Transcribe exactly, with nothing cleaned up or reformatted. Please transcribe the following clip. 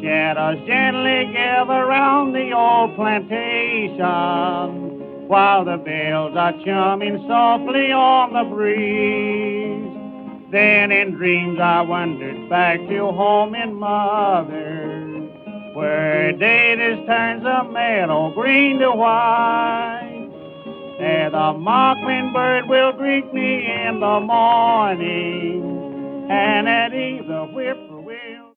Shadows gently gather round the old plantation, while the bells are chumming softly on the breeze. Then in dreams I wandered back to home in mother, where Davis turns the meadow green to white. There the mockingbird will greet me in the morning, and at eve the whip